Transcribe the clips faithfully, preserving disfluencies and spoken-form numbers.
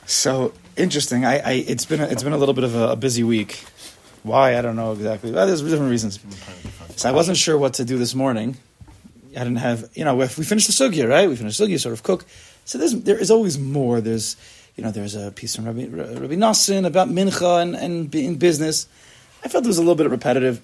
So interesting. I, I it's been a, it's been a little bit of a, a busy week. Why I don't know exactly. Well, there's different reasons. So I wasn't sure what to do this morning. I didn't have, you know, if we finished the sugya, right? We finished the sugya, sort of cook. So there's there is always more. There's, you know, there's a piece from Rabbi, Rabbi Nassim about mincha and and in business. I felt it was a little bit repetitive.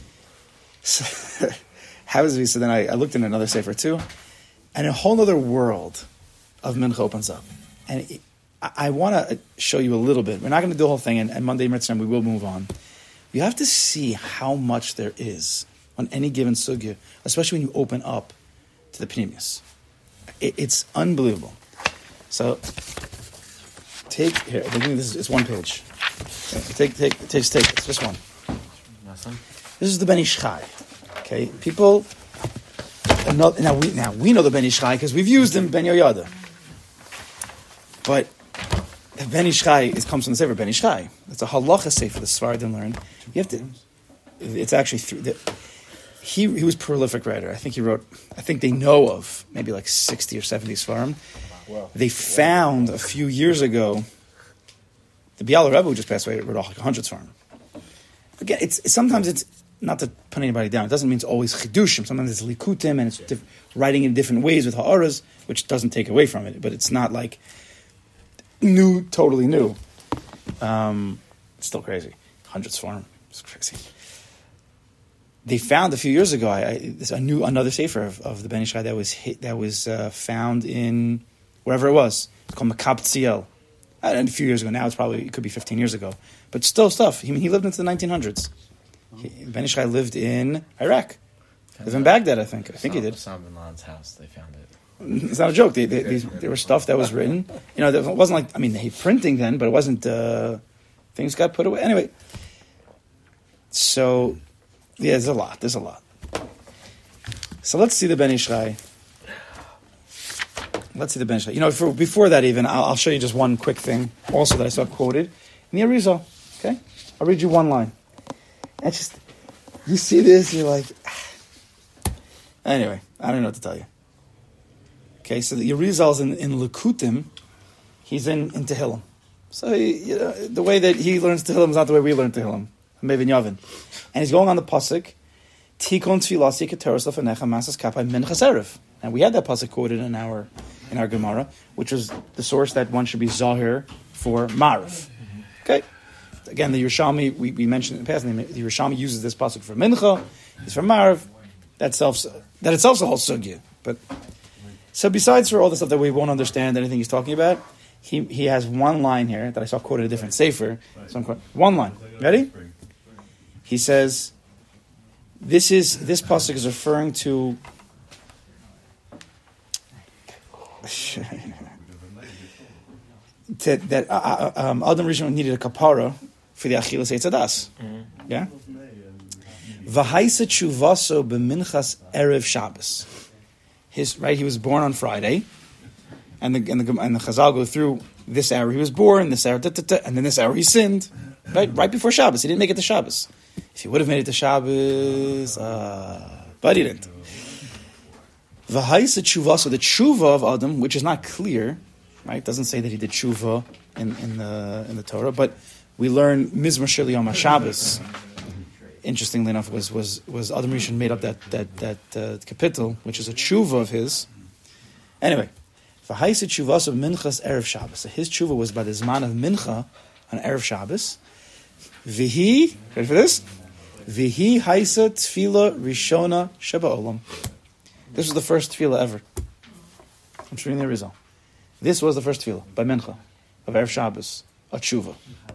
So, how is it? So then I, I looked in another sefer too, and a whole other world of mincha opens up, and it, I, I want to show you a little bit. We're not going to do the whole thing, and, and Monday Mitzvah we will move on. You have to see how much there is on any given sugya, especially when you open up to the pneumius. It, it's unbelievable. So take here. This is it's one page. Take take take take. It's just one. This is the Ben Ish Chai. Okay, people. Now, now we now we know the Ben Ish Chai because we've used him Ben Yoyada. But the Ben Ish Chai is comes from the sefer Ben Ish Chai. It's a halacha sefer the Sfaradim learned. You have to. It's actually through the. He he was a prolific writer. I think he wrote. I think they know of maybe like sixty or seventy Sfarim. Wow. They found a few years ago. The Biala Rebbe who just passed away wrote like a hundred Sfarim. Again, it's, it's sometimes it's not to put anybody down. It doesn't mean it's always chidushim. Sometimes it's likutim and it's diff, writing in different ways with ha'aras, which doesn't take away from it. But it's not like new, totally new. Um, it's still crazy. Hundreds form. It's crazy. They found a few years ago. I, I this, a new another sefer of, of the Ben Ish Chai that was hit, that was uh, found in wherever it was. It's called Makab Tziel. And a few years ago. Now it's probably it could be fifteen years ago. But still stuff. He, he lived into the nineteen hundreds. He, Ben Ish Chai lived in Iraq. Lived in Baghdad, I think. I think he did. Osama bin Laden's house, they found it. It's not a joke. They, they, these, there was stuff that was written. You know, it wasn't like, I mean, they had printing then, but it wasn't, uh, things got put away. Anyway. So, yeah, there's a lot. There's a lot. So let's see the Ben Ish Chai. Let's see the Ben Ish Chai. You know, for, before that even, I'll, I'll show you just one quick thing also that I saw quoted in the Arizal. Okay? I'll read you one line. That's just, you see this, you're like, anyway, I don't know what to tell you. Okay, so the Arizal's in, in Likutim, he's in, in Tehillim. So, he, you know, the way that he learns Tehillim is not the way we learn Tehillim. Maybe Yavin. And he's going on the Pasuk, Tikon Tfilasi Keteros Lefenecha Masas Kapai Minchas Erev. And we had that Pasuk quoted in our in our Gemara, which was the source that one should be Zahir for Marav. Okay? Again, the Yerushalmi, we, we mentioned in the past, the Yerushalmi uses this Pasuk for Mincha, it's for Marav. That, self, that itself is a whole sugya. But, so besides for all the stuff that we won't understand anything he's talking about, he he has one line here that I saw quoted a different sefer. So I'm quoting, one line. Ready? He says, this is this pasuk is referring to to, that uh, um, Adam Rishon needed a kapara for the achilas eitzadas. Mm-hmm. Yeah. V'haisa tshuvaso b'minchas erev Shabbos. His right, he was born on Friday, and the and the and the Chazal go through this hour he was born, this hour, da, da, da, and then this hour he sinned. Right, right before Shabbos, he didn't make it to Shabbos. If he would have made it to Shabbos, uh, but he didn't. V'haisa tshuva, so the tshuva of Adam, which is not clear, right? Doesn't say that he did tshuva in, in the in the Torah, but we learn Mizmor Shel Yom HaShabbos. Interestingly enough, was was was Adam Rishon made up that that that uh, kapitel, which is a tshuva of his. Anyway, v'haisa tshuva of minchas erev Shabbos. So his tshuva was by the zman of mincha on erev Shabbos. V'hi, ready for this? V'hi haisa tefila rishona sheba olam. This was the first tefillah ever. I'm showing the result. This was the first tefillah by Mincha of Erev Shabbos, a tshuva.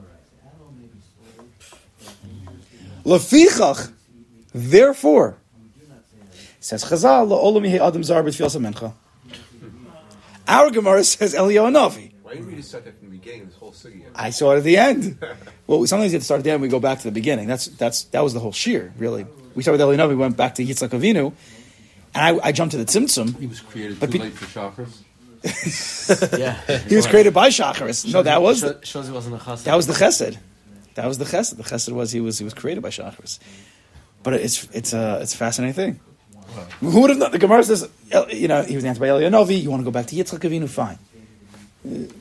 Lefichach, therefore, says Chazal, la'olam yehi adam zar b'tefillas Mincha. Our Gemara says Eliyahu Hanavi. Why didn't we just start that from the beginning? This whole sugya. I saw it at the end. Well, sometimes you have to start at the end. We go back to the beginning. That's that's that was the whole shir. Really, we started with Eliyahu Hanavi. We went back to Yitzchak Avinu. And I, I jumped to the Tzimtzum. He was created but too pe- late for Shacharis. Yeah, he was created by Shacharis. No, that was the, shows he wasn't a chesed. that was the chesed. That was the chesed. The chesed was he was he was created by Shacharis. But it's it's a it's a fascinating thing. Wow. Who would have known? The Gemara says, you know, he was answered by Eliyahu Hanavi. You want to go back to Yitzchak Avinu? Fine.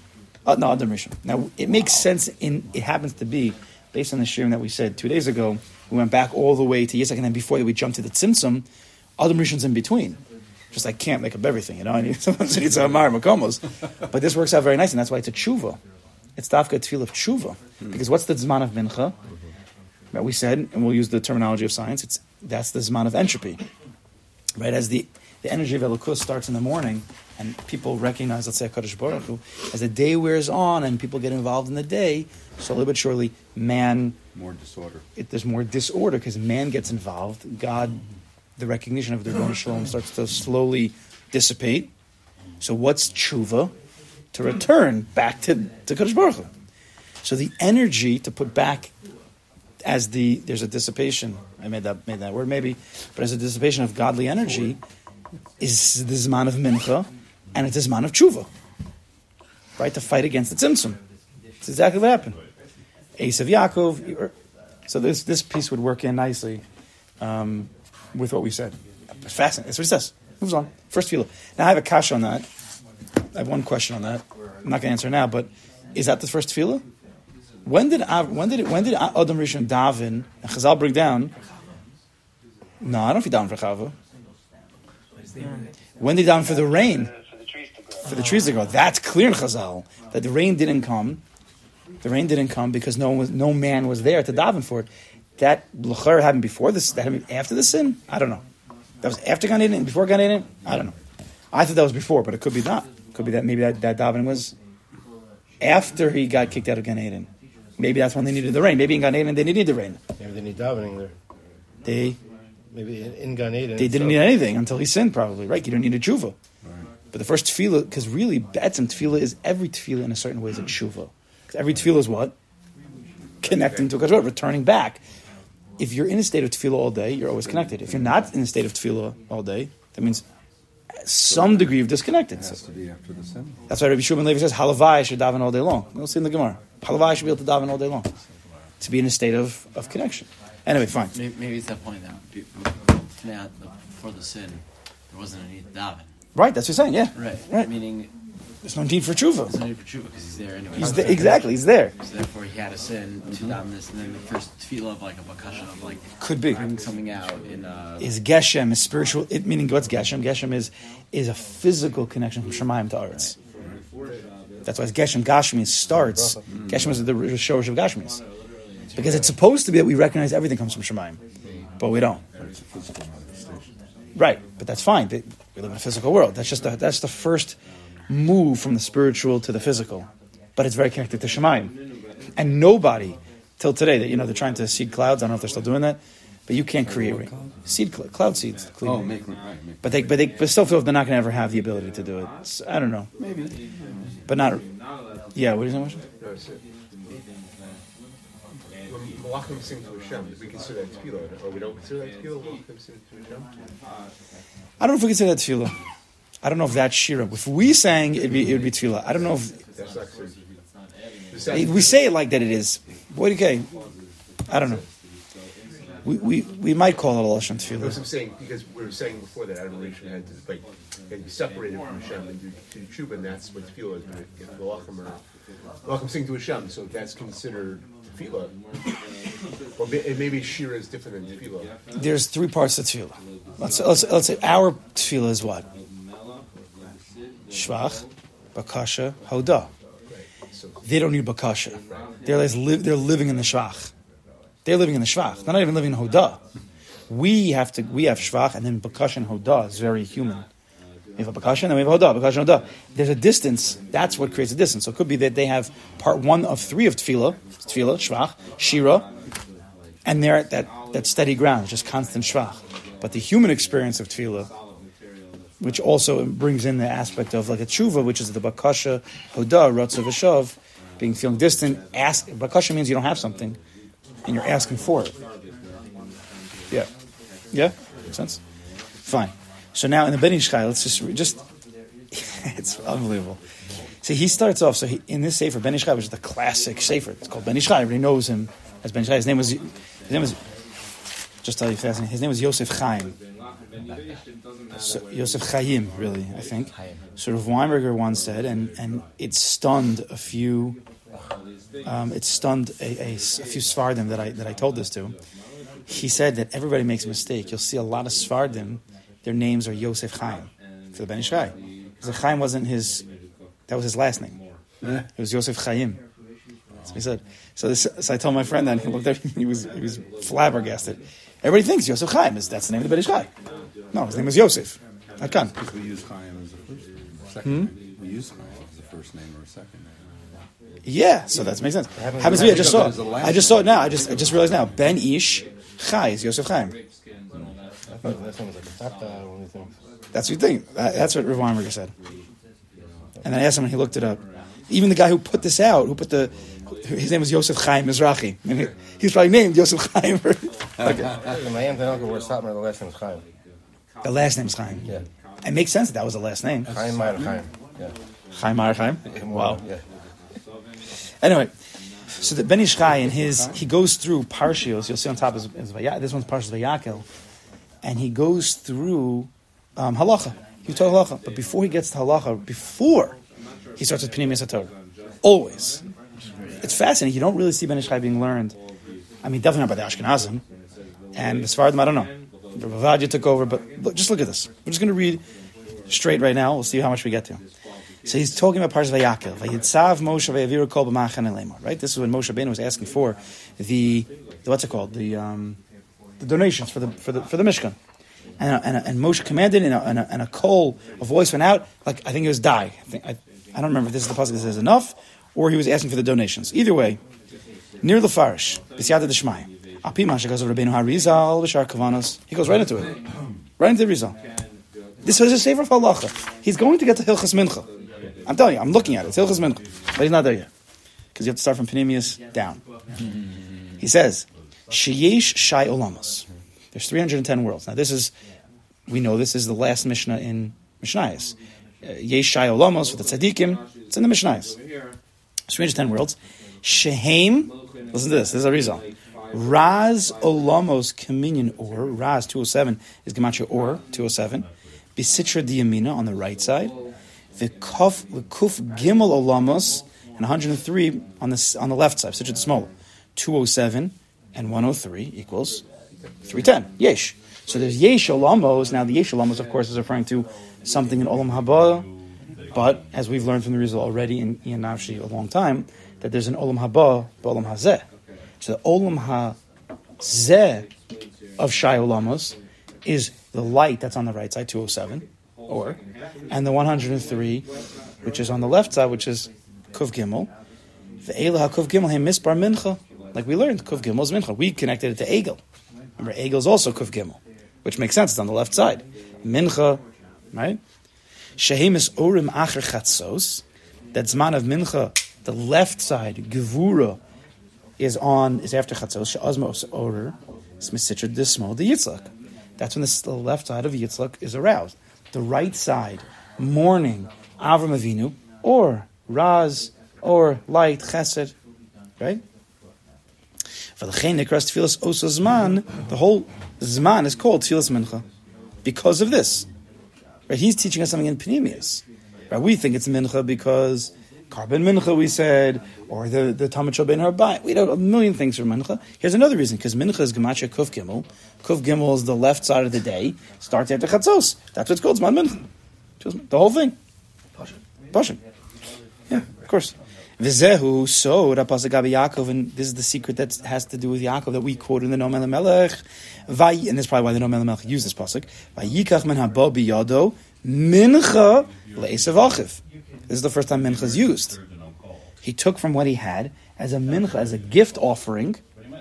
Uh, no, Adam Rishon. Now, it makes sense, in it happens to be, based on the shirim that we said two days ago, we went back all the way to Yitzhak, and then before that we jumped to the Tzimtzum, Adam Rishon's in between. Just like can't make up everything, you know. I need sometimes it needs a Amar Makomos. But this works out very nice, and that's why it's a tshuva. It's dafka tefillah of tshuva. Because what's the zman of mincha? That we said, and we'll use the terminology of science, it's that's the zman of entropy. Right? As the, the energy of Elokus starts in the morning, and people recognize, let's say, HaKadosh Baruch Hu, as the day wears on and people get involved in the day, slowly but surely, man... More disorder. It, there's more disorder because man gets involved. God... The recognition of the Rebbeinu Shalom starts to slowly dissipate. So what's tshuva? To return back to, to Kadosh Baruch Hu. So the energy to put back as the, there's a dissipation, I made that made that word maybe, but as a dissipation of godly energy is the Zman of Mincha, and it's the Zman of tshuva. Right? To fight against the Tzimtzum. It's exactly what happened. Esav Yaakov. So this, this piece would work in nicely. Um, with what we said. Fascinating. That's what he says. Moves on. First tefillah. Now I have a kasha on that. I have one question on that. I'm not going to answer now, but is that the first tefillah? When did when did it, when did Adam Rishon daven? And Chazal bring down. No, I don't know if he davened for Chava. When did he daven for the rain? For the trees to grow. That's clear in Chazal that the rain didn't come. The rain didn't come because no one was, no man was there to daven for it. That l'chor happened before this. That happened after the sin. I don't know. That was after Gan Eden, before Gan Eden. I don't know. I thought that was before, but it could be not. It could be that maybe that that davening was after he got kicked out of Gan Eden. Maybe that's when they needed the rain. Maybe in Gan Eden they didn't need the rain. Maybe they need davening there. They maybe in, in Gan Eden they didn't need anything until he sinned. Probably right. You don't need a tshuva. Right. But the first tefillah, because really, betzim tefillah is every tefillah in a certain way is a tshuva. Because every tefillah is what connecting to God, returning back. If you're in a state of tefillah all day, you're always connected. If you're not in a state of tefillah all day, that means some degree of disconnected. It has to be after the sin. That's why Rabbi Shimon Levi says, Halavai should daven all day long. We'll see in the Gemara. Halavai should be able to daven all day long. To be in a state of, of connection. Anyway, fine. Maybe, maybe it's that point that now, before the sin, there wasn't a need to daven. Right, that's what you're saying, yeah. Right. right. Meaning... There's no need for tshuva. There's no need for tshuva because he's there anyway. He's there, exactly, he's there. So therefore he had a sin to daven this, and then the first tefillah of like a bakasha of like could be bringing something out in uh is geshem, is spiritual. It meaning what's geshem? Geshem is is a physical connection from Shemayim to Aretz. That's why it's geshem. Gashmi starts. Mm. Geshem is the shorish of Gashmis because it's supposed to be that we recognize everything comes from Shemayim, but we don't. Right, but that's fine. We live in a physical world. That's just the, that's the first move from the spiritual to the physical, but it's very connected to Shemayim. And nobody, till today, that you know they're trying to seed clouds. I don't know if they're still doing that, but you can't create rain. Seed cl- cloud seeds. Oh, make right. Make but they, but they, but still feel they're not going to ever have the ability to do it. It's, I don't know, maybe, but not. Yeah, what is that? No, it's it. When Malachim sing to Hashem, do we consider that tefillah, or we don't consider that tefillah? Malachim sing to Hashem. I don't know if we consider that tefillah. I don't know if that's shira. If we sang, it'd be it would be tefillah. I don't know if That's actually, we say it like that. It is. What do you say? I don't know. We we, we might call it a lashon That's what tefillah. I'm saying, because we were saying before that adoration had to, like, had to be separated from Hashem and do, to do tshuva, and that's what tefillah is. When if Malachim are Malachim sing to Hashem, so that's considered tefillah. Or may, and maybe shira is different than tefillah. There's three parts to tefillah. Let's let's let's say our tefillah is what? Shvach, bakasha, hoda. They don't need bakasha. They're like li- they're living in the shvach. They're living in the shvach. They're not even living in hoda. We have to. We have shvach, and then bakasha and hoda is very human. We have a bakasha, and then we have hoda. Bakasha and hoda. There's a distance. That's what creates a distance. So it could be that they have part one of three of tefillah, tefillah, shvach, shira, and they're at that, that steady ground, just constant shvach. But the human experience of tefillah, which also brings in the aspect of like a tshuva, which is the bakasha, hoda, ratzav v'shav, being feeling distant. Ask bakasha means you don't have something, and you're asking for it. Yeah, yeah, makes sense. Fine. So now in the Ben Ish Chai, let's just just it's unbelievable. See, he starts off. So he, in this sefer, Ben Ish Chai, which is the classic sefer, it's called Ben Ish Chai. Everybody knows him as Ben Ish Chai. His name was his name was Just tell you fascinating. His name was Yosef Chaim. So, Yosef Chaim, really, I think. So Rav Weinberger once said, and, and it stunned a few. Um, it stunned a, a, a few Sfardim that I that I told this to. He said that everybody makes a mistake. You'll see a lot of Sfardim, their names are Yosef Chaim for the Ben Ish Chai. Because Chaim wasn't his, that was his last name. It was Yosef Chaim. That's what he said. So, this, so I told my friend that, and he looked at me, he was, he was flabbergasted. Everybody thinks Yosef Chaim is, that's the name of the Ben Ish Chai. No, his name was Yosef. Hakan. We use Chaim as a first second hmm? name. We use Chaim as a first name or a second name. Yeah, so that makes sense. Happens to me, I just saw it. I just saw it now. I just I just realized now. Ben Ish Chai is Yosef Chaim. That's what you think. That's what Rav Weinberger said. And then I asked him, and he looked it up. Even the guy who put this out, who put the, his name was Yosef Chaim Mizrahi. I mean, he's probably named Yosef Chaim. Okay. My aunt and uncle were Satmar, the last name is Chaim. The last name is Chaim. Yeah. It makes sense that that was the last name. Chaim Meyer Chaim. Yeah. Chaim Meyer Chaim? Wow. Yeah. Anyway, so the Ben Ish Chai in his, he goes through Parshios. You'll see on top is, is this one's Parshas Vayakel, and he goes through um, halacha. He taught halacha, but before he gets to halacha, before he starts with Pnimius HaTorah, always. It's fascinating. You don't really see Ben Ish Chai being learned. I mean, definitely not by the Ashkenazim, and the Sephardim, I don't know. Rav Avadia took over, but look, just look at this. We're just going to read straight right now. We'll see how much we get to. So he's talking about Parshas Vayakel. Vayitzav Moshe vayaviru kol b'machan elema. Right? This is when Moshe Rabbeinu was asking for the, the what's it called? The um, the donations for the for the for the Mishkan. And and, and Moshe commanded, and a, and, a, and a call, a voice went out. Like I think it was die. I think I, I don't remember if this is the pasuk that says enough, or he was asking for the donations. Either way, near the Farish, b'siyata d'shmai. Api Masha goes over Rabbeinu Harizal b'shar kavanos. He goes right into it, right into the Rizal. This is a sefer of halacha. He's going to get to Hilchas Mincha. I'm telling you, I'm looking at it. It's Hilchas Mincha. But he's not there yet. Because you have to start from Pnimius down. He says, Sheyesh Shai Olamos. There's three hundred ten worlds. Now this is, we know this is the last Mishnah in Mishnayos. Uh, Yesh Shai Olamos for the Tzadikim. It's in the Mishnayos. three hundred ten worlds. Shehem, listen to this, this is a result. Raz Olamos Communion Or, Raz two oh seven is Gematria Or, two oh seven. Bisitra Diyamina on the right side. The Kuf, the Kuf Gimel Olamos, and one hundred three on the on the left side, such as small, two oh seven and one oh three equals three ten. Yesh. So there's Yesh Olamos. Now the Yesh Olamos, of course, is referring to something in Olam Haba, but as we've learned from the Rizal already in Ian Nafshi a long time, that there's an Olam Haba, Olam Hazeh. So the Olam Hazeh of Shai Olamos is the light that's on the right side, two oh seven. Or, and the one hundred three, which is on the left side, which is Kuf Gimel. The Eilah Kuf Gimel, Hem Mispar Mincha. Like we learned, Kuf Gimel is Mincha. We connected it to Egel. Remember, Egel is also Kuf Gimel, which makes sense. It's on the left side. Mincha, right? Shehemis Orim Acher Chatzos. That Zman of Mincha, the left side, Gevura, is on, is after Chatzos. She'azmos Orer, Smesitra Dismo, the Yitzlak. That's when the, the left side of Yitzlak is aroused. The right side, morning, Avram Avinu, or Raz, or light, Chesed, right? For the Nikras Tfilas Osa Zman, the whole Zman is called Tfilas Mincha because of this. Right? He's teaching us something in Pnimius. Right? We think it's Mincha because Carbon Mincha, we said, or the, the Talmud Shal Ben Harbai. We know a million things for Mincha. Here's another reason, because Mincha is Gematria Kuf Gimel. Kuf Gimel is the left side of the day, starts after Chatzos. That's what's called Zman Mincha. The whole thing. Pashin. Pashin. Yeah, of course. V'zehu, so, Rapaz Gabi Yaakov, and this is the secret that has to do with Yaakov that we quote in the Noam Elimelech. Vay, and this is probably why the Noam Elimelech used this pasuk. Vayikach min haba biyado mincha le'esav achiv. This is the first time mincha is used. He took from what he had as a mincha, as a gift offering,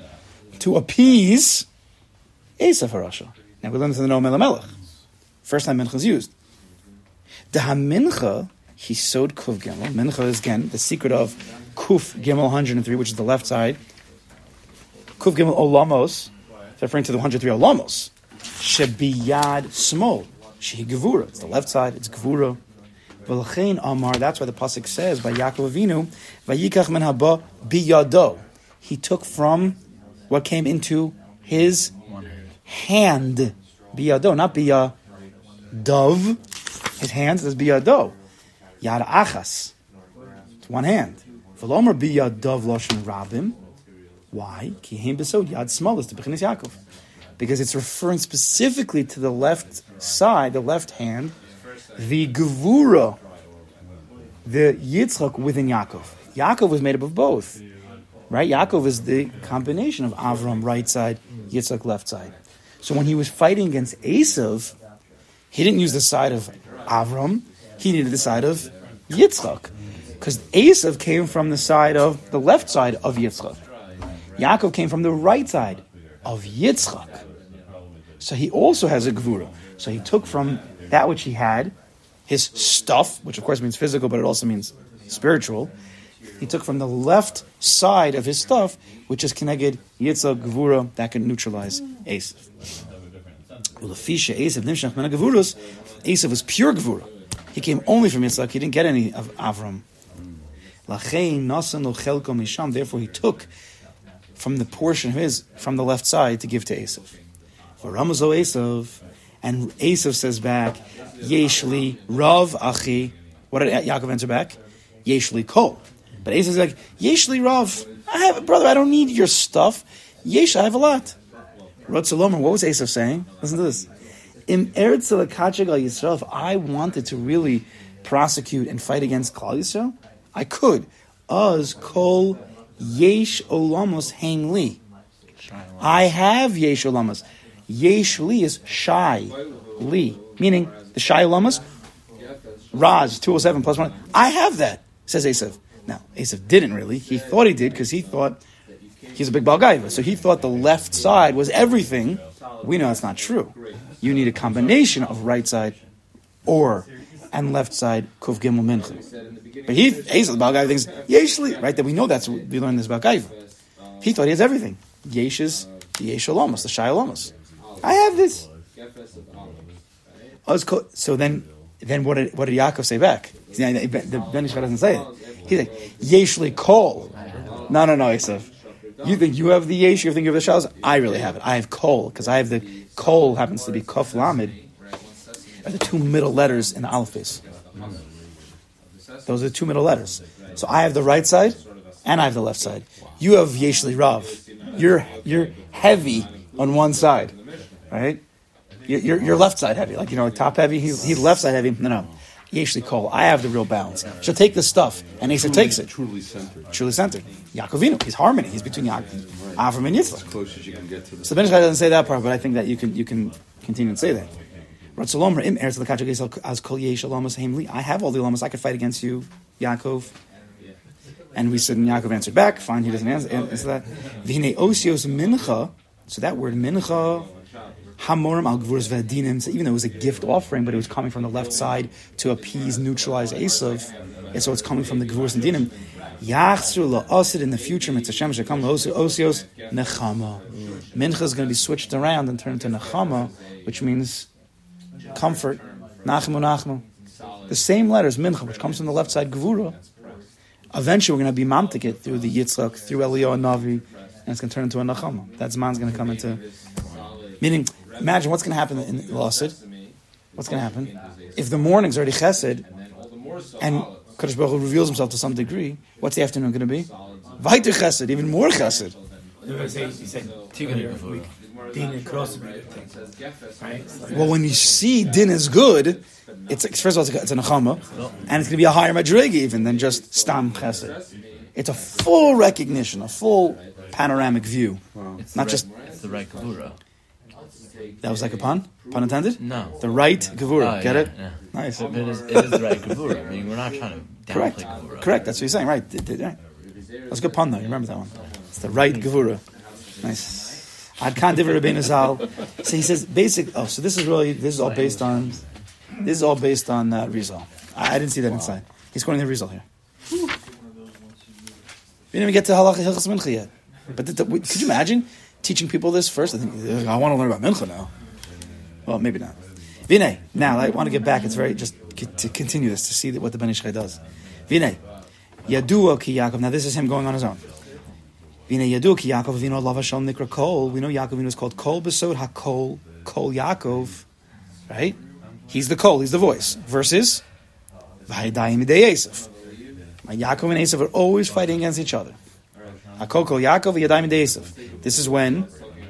to appease Esav HaRasha. Now we learn this in the Noam Elimelech. First time mincha is used. The ha-mincha, he sewed Kuf Gimel. Mincha is, again, the secret of Kuf Gimel one hundred three, which is the left side. Kuf Gimel Olamos, referring to the one hundred three Olamos. Shebiyad Smol. Shehi Gevura. It's the left side, it's Gevura. V'lachein Amar, that's why the pasuk says, by Yaakov Avinu, Vayikach min haba biyado. He took from what came into his hand, biyado, not biya dove. His hand says biyado. Yad achas. It's one hand. V'lomer biya dove loshen rabim. Why? Ki heim besod yad smalis to bechinas Yaakov. Because it's referring specifically to the left side, the left hand, the gevura, the Yitzchak within Yaakov. Yaakov was made up of both, right? Yaakov is the combination of Avram right side, Yitzchak left side. So when he was fighting against Esav, he didn't use the side of Avram, he needed the side of Yitzchak. Because Esav came from the side of, the left side of Yitzchak. Yaakov came from the right side of Yitzchak. So he also has a gevura. So he took from that which he had, his stuff, which of course means physical, but it also means spiritual. He took from the left side of his stuff, which is Keneged Yitzchak gevura, that can neutralize Esav. Esav was pure gevura. He came only from Yitzchak. He didn't get any of Avram. Therefore he took from the portion of his, from the left side, to give to Esav. For Ramazo Esav, and Esav says back, Yeshli Rav Achi. What did Yaakov answer back? Yeshli Kol. But Esav's like, Yeshli Rav. I have, brother, I don't need your stuff. Yesh, I have a lot. Rotzalomer, what was Esav saying? Listen to this. Im Eretz L'Kacheg Al Yisrael, if I wanted to really prosecute and fight against Klal Yisrael, I could. Az Kol Yesh Olamos Hain Li. I have Yesh Olamos. Yesh Li is Shai Li, meaning the Shai Olamos. Raz two oh seven plus one. I have that, says Esav. Now Esav didn't really. He thought he did because he thought he's a big balgaiva. So he thought the left side was everything. We know that's not true. You need a combination of right side or and left side kuf gimel mincha. But he, Esav, the balgaiva, thinks Yeshli, right? That we know that's we learned this balgaiva. He thought he has everything. Yesh is the Yesh Olamos, the Shai Olamos. I have this. So then, then what did what did Yaakov say back? The Ben Ish Chai doesn't say it. He's like Yeshli Kol. No, no, no, Esav. You think you have the Yesh? You think you have the Shals? I really have it. I have Kol because I have the Kol happens to be Kof Lamed. Are the two middle letters in the alphabet. Those are the two middle letters. So I have the right side and I have the left side. You have Yeshli Rav. You're you're heavy on one side, right? You're, you're, you're left side heavy, like you know, like top heavy. He's, he's left side heavy. No, no. Yeshli Kol. I have the real balance. She'll take the stuff, and Esav takes it. Truly centered. Truly centered. Yaakovinu. He's harmony. He's between Yaakov, Avram, and Yitzchak. As close as you can get to the. So Ben Ish Chai doesn't say that part, but I think that you can you can continue and say that. I have all the Olamas. I could fight against you, Yaakov. And we said, and Yaakov answered back. Fine, he doesn't answer, answer that. V'hinei osios mincha. So that word mincha, hamorim al gvuras v'adinim. So even though it was a gift offering, but it was coming from the left side to appease, neutralize Esav, and so it's coming from the gvuras and dinim. Yachzru la'asid in the future. Mitzvah shekam la'osios nechama. Mincha is going to be switched around and turned into nechama, which means comfort. Nachmu nachmu. The same letters mincha, which comes from the left side gvura. Eventually, we're going to be mamtik it through the Yitzchak, through Eliyahu and Navi, and it's going to turn into a Nachama. That man's going to come into. Meaning, imagine what's going to happen in Lasid. What's going to happen if the morning's already Chesed, and Kadosh Baruch Hu reveals himself to some degree? What's the afternoon going to be? Vaiter Chesed, even more Chesed. Well, when you see din is good, it's first of all it's a, it's a nechama, and it's going to be a higher madrega even than just stam chesed. It's a full recognition, a full panoramic view, wow. Not right, just. It's the right gevura. That was like a pun, pun intended. No, the right gevura. Oh, Get yeah, it? Yeah. Nice. It is, it is the right gevura. I mean, we're not trying to downplay Correct. gevura. Correct. That's what you're saying, right? That was a good pun though. You remember that one? It's the right gevura. Nice. Ad kan divrei Rabbeinu Zal. So he says basic. Oh, so this is really this is all based on this is all based on uh, Rizal. I, I didn't see that inside. He's quoting the Rizal here. We didn't even get to Halacha Hilchos Mincha yet. But the, the, could you imagine teaching people this first? I think I want to learn about Mincha now. Well, maybe not. Vinay. Now I want to get back. It's very just to continue this to see what the Ben Ish Chai does. Vinay. Yadua ki Yaakov. Now this is him going on his own. Yadua ki Yaakov. Now this is him going on his own. Yadua ki Yaakov. Now this is him going on his own. Vinay. Now I want to get back. It's very just to continue this to see what the Ben Ish Chai does. Vinay. Yadua ki Yaakov. Now this is him going on his own. Vina Yadu ki Yaakov Avinu alav Hashem nikra Kol. We know Yaakov Avinu is called Kol Besod HaKol, Kol Yaakov, right? He's the Kol, he's the voice. Versus V'haydayim Midei Esav. My Yaakov and Esav are always fighting against each other. HaKol Kol Yaakov V'haydayim Midei Esav. This is when,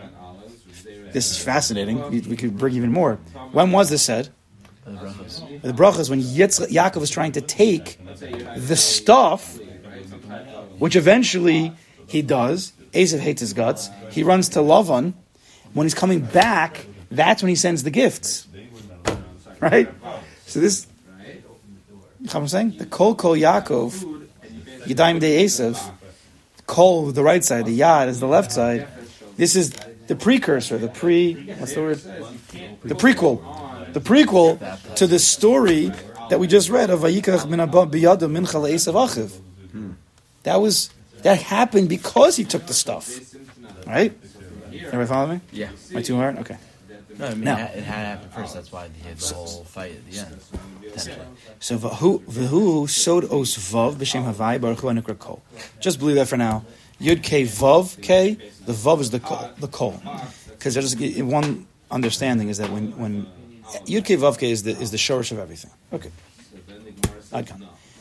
this is fascinating, we, we could bring even more. When was this said? The brachas. The brachas, when Yitz, Yaakov is trying to take the stuff, which eventually he does. Esav hates his guts. He runs to Lavan. When he's coming back, that's when he sends the gifts. Right? So this, you know what I'm saying? The Kol Kol Yaakov, Yadayim De Esav, Kol, the right side, the Yad is the left side. This is the precursor, the pre, what's the word? The prequel. The prequel to the story that we just read of Vayikach min haba biyado mincha le'esav achiv. That was, that happened because he took the stuff. Right? Everybody follow me? Yeah. Am I too hard? Okay. No, I mean, Now- it had- it had happened first. That's why he had the whole fight at the end. Potentially. So v'hu v'hu sod os vav b'shem havai baruch hu anikra kol. Just believe that for now. Yud K Vav K. The Vav is the kol. The kol. Because there's one understanding is that when when Yud K Vav K is the is the shorish of everything. Okay. Adkan.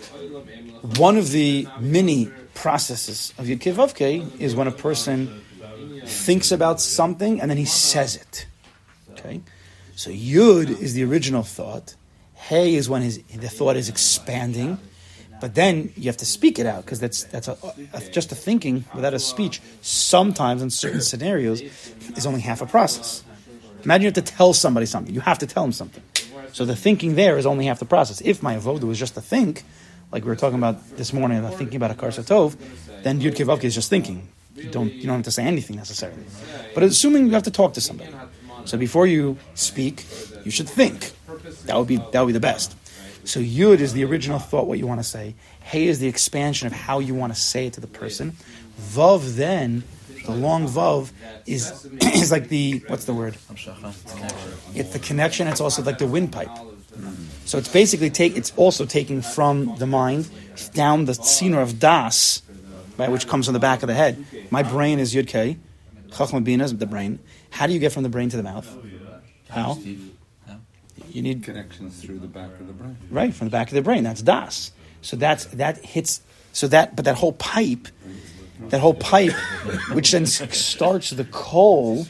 One of the many processes of Yud K Vav K is when a person thinks about something and then he says it. Okay. So Yud is the original thought. Hey is when his the thought is expanding, but then you have to speak it out because that's that's a, a, just a thinking without a speech. Sometimes in certain scenarios is only half a process. Imagine you have to tell somebody something. You have to tell them something. So the thinking there is only half the process. If my avoda was just to think, like we were talking about this morning, about thinking about a Karsa Tov, then Yud Kei Vav Kei is just thinking. You don't you don't have to say anything necessarily. But assuming you have to talk to somebody, so before you speak, you should think. That would be that would be the best. So Yud is the original thought, what you want to say. Hey is the expansion of how you want to say it to the person. Vav then, the long Vav is is like the what's the word? It's the connection. It's also like the windpipe. So it's basically take. It's also taking from the mind down the sinur of das, right, which comes from the back of the head. My brain is Yud Kei. Chachma Bina is the brain. How do you get from the brain to the mouth? How? You need Connections through the back of the brain. right from the back of the brain. That's das. So that's that hits. So that, but that whole pipe, that whole pipe, which then starts the coal.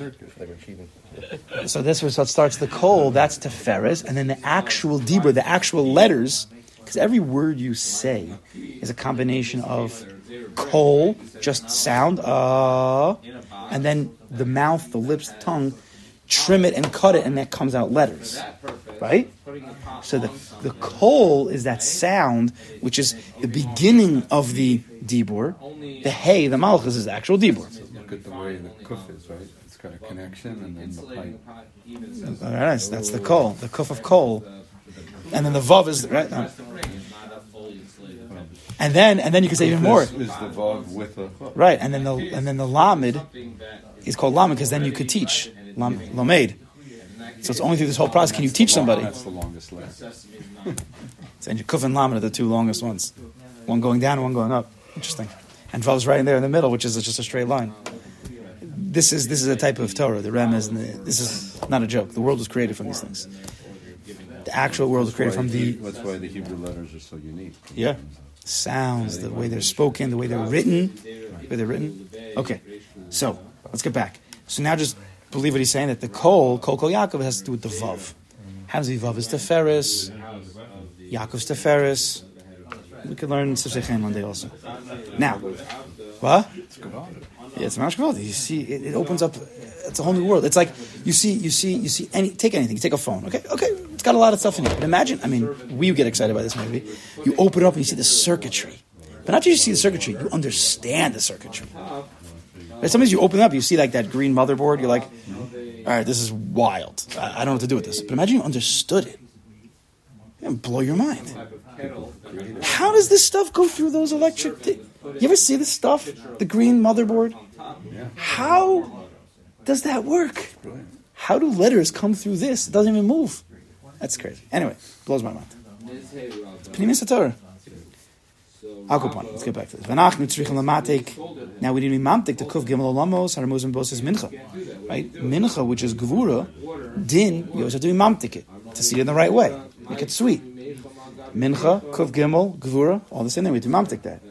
So this was what starts the coal. That's Teferes, and then the actual dibur, the actual letters, because every word you say is a combination of coal, just sound, uh, and then the mouth, the lips, the tongue, trim it and cut it, and that comes out letters, right? So the the kol is that sound, which is the beginning of the dibur. The hey, the malchus is the actual dibur. Look at the way the kuf is, right? It's got a connection and then the pipe. All right, so that's the kol, the kuf of kol, and then the vav is right. No. And then and then you can say even more, This is the vav with the hook. right? And then the and then the lamed is called lamed because then you could teach lam, lamed. So it's only through this whole process can you teach somebody. That's the longest letter. So and your kuf and lamed are the two longest ones, one going down and one going up. Interesting. And vav's right in there in the middle, which is just a straight line. This is this is a type of Torah. The remez, and the, this is not a joke. The world was created from these things. The actual world was created from the That's why the Hebrew letters are so unique. yeah sounds, the way they're spoken, the way they're written, the way they're written. Okay, so let's get back. So now just believe what he's saying that the kol kol kol Yaakov has to do with the vav. How does the vav is Teferes? Yaakov's Teferes. We could learn Sifsei Chaim one day also. Now, what? Yeah, it's Mamash Kavod. You see, it, it opens up. It's a whole new world. It's like you see, you see, you see. Any take anything. You take a phone. Okay, okay. It's got a lot of stuff in it. But imagine. I mean, we get excited by this maybe. You open it up and you see the circuitry. But not just you see the circuitry. You understand the circuitry. But sometimes you open it up, you see like that green motherboard. You're like, all right, this is wild. I, I don't know what to do with this. But imagine you understood it. It'll blow your mind. How does this stuff go through those electric things? You ever see this stuff? The green motherboard? How does that work? How do letters come through this? It doesn't even move. That's crazy. Anyway, blows my mind. Pnimis HaTorah. Al Kupon. Let's get back to this. Now we need to be mamtik to kuf gimel olamos haramuzim bos is mincha, right? Mincha, which is gevura, din, you always have to be mamtik it to see it in the right way, make it sweet. Mincha, kuf gimel, gevura, all the same thing. We have to mamtik that.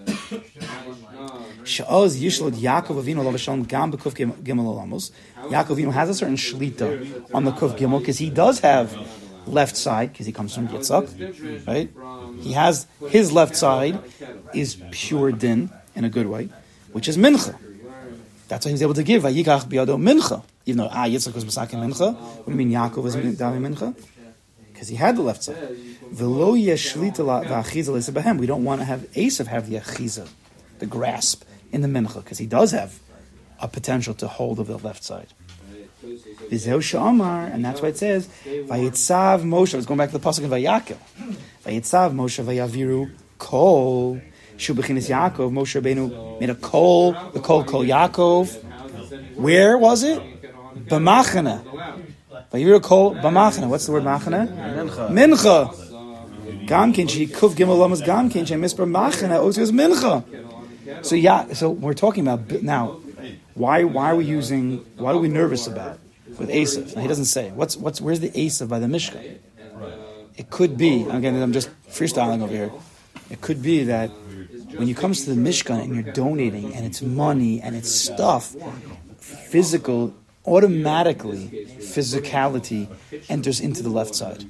Sha'oz yishlod Yaakov Avinu lo v'shalom gam b'kuf gimel olamos. Yaakov Avinu has a certain shlita on the kuf gimel because he does have left side because he comes from Yitzchak, right? He has his left side is pure din in a good way, which is mincha. That's why he was able to give vayikach biyado mincha, even though ah Yitzchak was masakin mincha. What do you mean Yaakov was davening mincha? Because he had the left side. V'lo yeshlita v'achiza l'sebahem. We don't want to have Esav have the achiza, the grasp in the mincha, because he does have a potential to hold of the left side. V'zeu she'amar, and that's why it says vayitzav Moshe. Let's go back to the pasuk in Vayakel. Vayitzav Moshe vayaviru kol shu b'chinas Yaakov. Moshe Rabbeinu made a kol, the kol kol Yaakov. Where was it? B'machana. Vayaviru kol b'machana. What's the word machana? Mincha. Mincha. Gam kin she kuf gimel lamas gam kin she mispar machana. Also is mincha. So yeah, so we're talking about now. Why? Why are we using? Why are we nervous about with Esav? Now, he doesn't say. What's what's where's the Esav by the Mishkan? It could be. Again, I'm just freestyling over here. It could be that when you comes to the Mishkan and you're donating and it's money and it's stuff, physical, automatically physicality enters into the left side.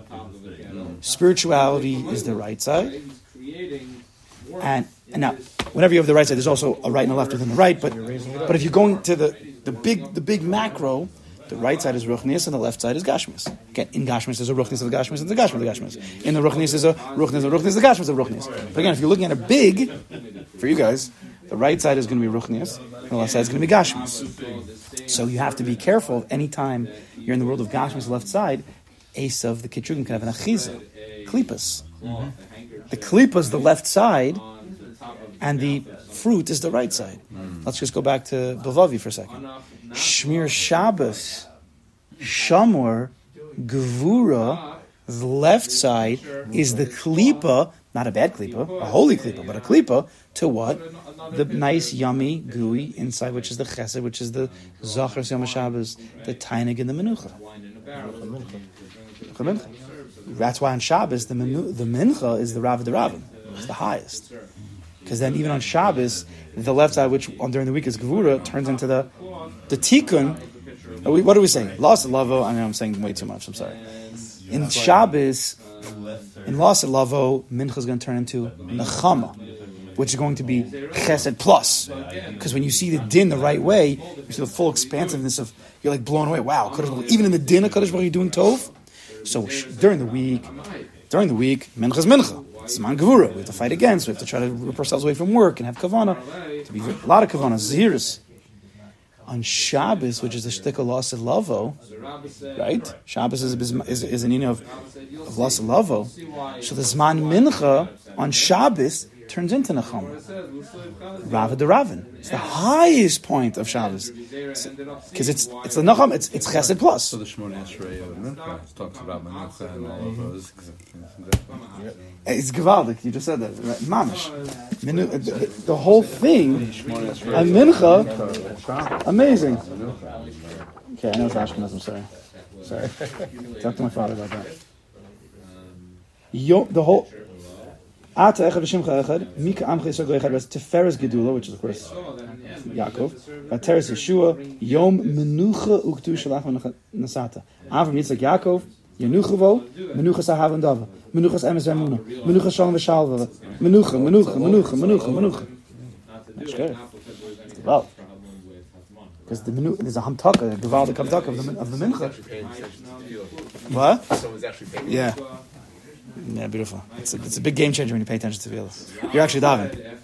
Spirituality is the right side, and. And now, whenever you have the right side, there's also a right and a left within the right. But but if you're going to the, the big the big macro, the right side is Ruchnius and the left side is Gashmis. Again, in Gashmis there's a Ruchnius of the Gashmis and the Gashmis of the Gashmis. In the Ruchnius there's a Ruchnius of the Ruchnius, the Gashmis of Ruchnius. But again, if you're looking at a big, for you guys, the right side is going to be Ruchnius and the left side is going to be Gashmis. So you have to be careful any time you're in the world of Gashmis left side, Esav, the Kitrugim, can have an Achiza, Klipas. Mm-hmm. The Klipas, the left side, and the fruit is the right side. Mm. Let's just go back to Bavavi for a second. Shmir Shabbos, Shamor, Gevura, the left side is the klipa, not a bad klipa, a holy klipa, but a klipa to what? The nice, yummy, gooey inside, which is the chesed, which is the Zachar Yom Shabbos, the Tainig and the Menucha. That's why on Shabbos, the, menu, the Mincha is the Rav the Ravim. It's the highest. Because then even on Shabbos, the left side, which on, during the week is Gevura, turns into the the Tikkun. What are we saying? Lost Lavo. I know I'm saying way too much. I'm sorry. In Shabbos, in Lost Lavo, Mincha is going to turn into Nechama, which is going to be Chesed plus. Because when you see the Din the right way, you see the full expansiveness of, you're like blown away. Wow, even in the Din of Kadosh Baruch Hu, you're doing Tov. So during the week, during the week, Mincha is Mincha. It's man gevura. We have to fight against. We have to try to rip ourselves away from work and have kavana. To be a lot of kavana, zahiris. On Shabbos, which is the shtika loss of lavo, right? Shabbos is is, is an inyan of, of loss of lavo. So the zman mincha on Shabbos turns into Nechama. Rava de Ravin. It's the highest point of Shabbos. Because it's it's the Nechama, it's, it's Chesed plus. So the Shmoneh Esrei of Mincha talks about Menucha and all of those. It's Gevaldik, you just said that. Right? Mamish. Minu, the, the whole thing, and Mincha, amazing. Okay, I know it's Ashkenaz, I'm sorry. Sorry. Talk to my father about that. Yo, the whole... Ata echad v'shimcha echad, mika amcha yisrael echad, was Tiferes Gedula, which is of course Yaakov, Vateres Yeshua, Yom Menucha Uktu Shalach Nasata. Avram Yitzchak Yaakov, Yenuchavo, Menucha Sahav and Dava, Menucha Emes V'Emuna, Menucha Shalom V'Shalva, Menucha, Menucha, Menucha, Menucha, Menucha. That's good. Well, because the menu, there's a hamtaka, a gevaldik hamtaka of the of the mincha. What? Yeah. Yeah, beautiful. It's a, it's a big game changer when you pay attention to Tefillah. You're actually davening.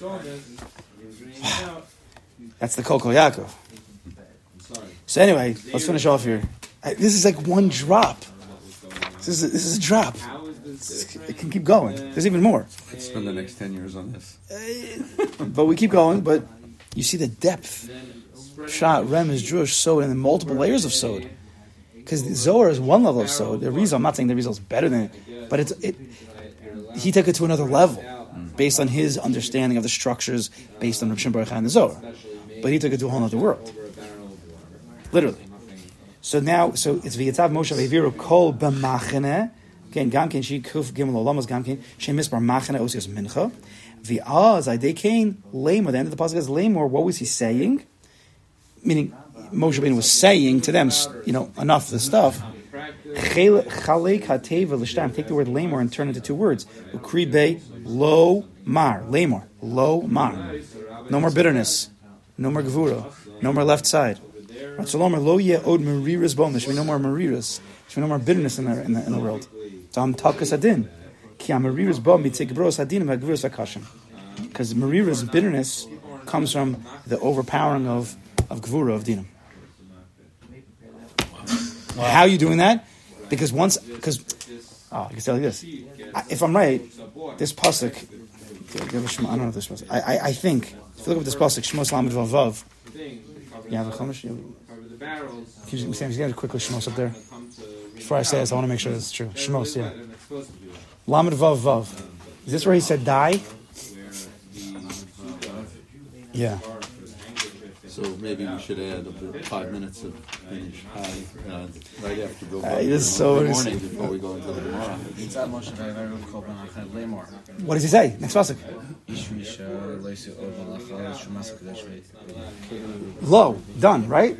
That's the Kol Kol Yaakov. So anyway, let's finish off here. This is like one drop. This is a, this is a drop. It's, it can keep going. There's even more. Let's spend the next ten years on this. But we keep going. But you see the depth. Shot, Rem is Drush, Sod, and then multiple layers of Sod. Because the Zohar is one level of Sod. The Rizal, I'm not saying the Rizal is better than it, but it's it. He took it to another level. based on his understanding of the structures, based on Rav Shimon Bar Yochai and the Zohar. But he took it to a whole other world, literally. So now, so it's v'yatav Moshe v'aviru kol b'machane. Again, gamkin she kuf gimel olamos gamkin she misbar machane osios mincha. V'az adekein lemor. The end of the pasuk is lemor. What was he saying? Meaning, Moshe Rabbeinu was saying to them, you know, enough of the stuff. Chalek hateva l'shtam. Take the word lemor and turn it into two words. Ukri be lo mar. Lemor. Lo mar. No more bitterness. No more gevura. No more left side. Ratzalomer lo yeh od mariras bom. There should be no more mariras. There should be no more bitterness in the in the, in the world. Tam takas adin. Ki mariras bom mitzek bros adinim ha'gevuras hakashim. Because mariras bitterness comes from the overpowering of of gevura of dinim. Wow. How are you doing that? Because once, because oh, I can tell you this. I, if I'm right, this pasuk. I don't know if this pasuk. I, I I think if you look at this pasuk, Shmos Lamed Vav Vav. Yeah, the Chumash. Can you just get a quickly Shmos up there? Before I say this, I want to make sure this is true. Shmos, yeah. Lamed Vav Vav. Is this where he said die? Yeah. So maybe we should add about five minutes of finish high uh, right after the uh, it so morning before we go into the Gemara. What does he say? Next pasuk. Low, done, right?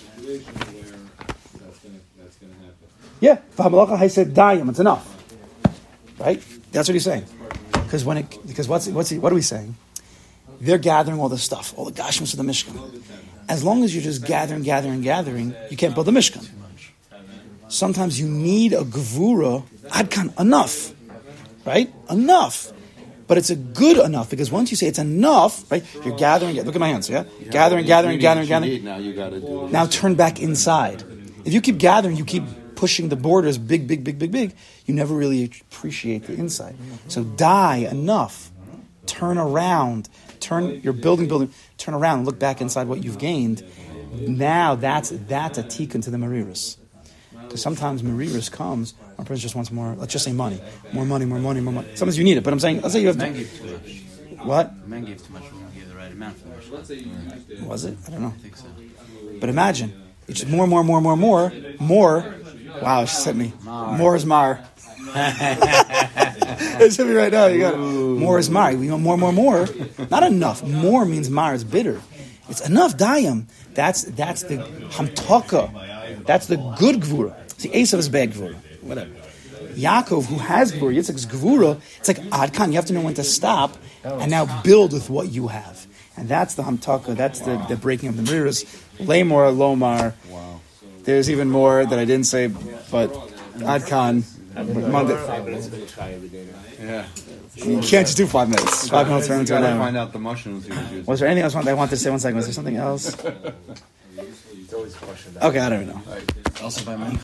Yeah, I said dayim. It's enough, right? That's what he's saying. Because when it, because what's what's he, what are we saying? They're gathering all the stuff, all the gashmas of the Mishkan. As long as you're just gathering, gathering, gathering, you can't build the Mishkan. Sometimes you need a gevura, adkan, enough, right? Enough. But it's a good enough, because once you say it's enough, right, you're gathering, look at my hands, yeah? yeah gathering, gathering, gathering, gathering. Now you got to do it. Now turn back inside. If you keep gathering, you keep pushing the borders big, big, big, big, big, you never really appreciate the inside. So die enough. Turn around. Turn, you're building, building, turn around and look back inside what you've gained. Now that's that's a tikkun to the mariras. Because sometimes mariras comes, one person just wants more, let's just say money. More money, more money, more money. Sometimes you need it, but I'm saying, let's say you have Men to. gave too much. What? Men gave too much. We won't give the right amount for Moshe. Was it? I don't know. I think so. But imagine, it's just more, more, more, more, more, more. Wow, she sent me. Mar. More is mar. It should be right now. You got it. More is mar. We want more, more, more. Not enough. More means mar is bitter. It's enough dayam. That's that's the hamtaka. That's the good gvura. See, Esav is bad gvura. Whatever. Yaakov, who has gvura, Yitzchak's gvura. It's like adkan. You have to know when to stop and now build with what you have. And that's the hamtaka. That's the, the breaking of the mirrors. Lamor, lomar. Wow. There's even more that I didn't say, but adkan. Monday. Five minutes of finish high every day now. Yeah. You can't just do five minutes. Five minutes turn You into an got to hour. find out the mushrooms he was using. Was there anything else I wanted to say? One second. Was there something else? It's always a question. Okay, I don't even know. Also by money.